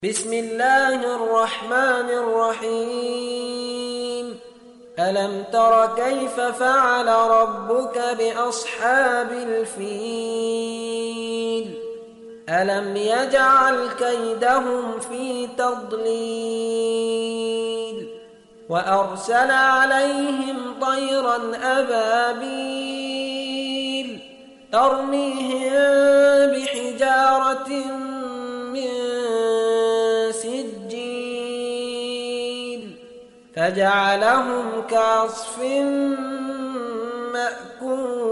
بسم الله الرحمن الرحيم. ألم تر كيف فعل ربك بأصحاب الفيل؟ ألم يجعل كيدهم في تضليل وأرسل عليهم طيرا أبابيل ترميهم بحجارة من سجيل فجعلهم كعصف مأكول.